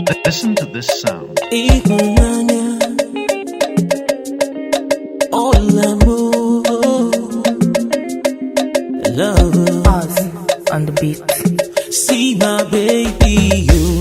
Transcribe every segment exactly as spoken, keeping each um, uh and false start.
Listen to this sound. Us on the beat. See my baby, you,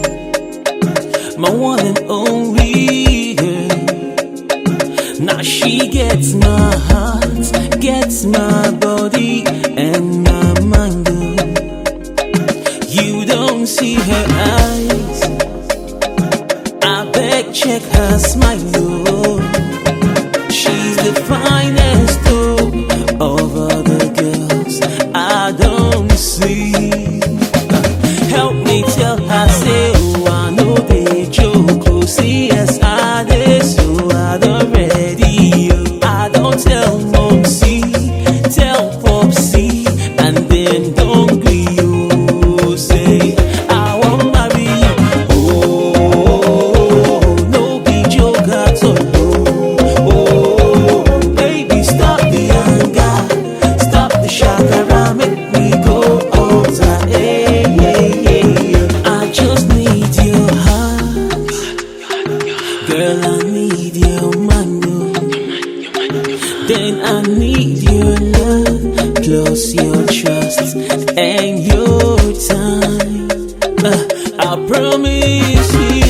my one and only girl. Now she gets my heart, gets my body and my mind. Girl. You don't see her eyes, I beg check her smile. Oh. She's the finest oh, of all the girls I don't see. Help me tell her, say, oh, I know they joke. Oh, see, yes, I did, so I don't ready. Oh. I don't tell mom, see, tell pop, see, and then don't be you. Say, I won't marry you. Oh, no be joke at all. Oh, baby, stop the anger, stop the shakara, make me go over. Hey, hey, hey. I just need your heart, girl, I need your mind. Then I need your love, plus your trust and your time. Uh, I promise you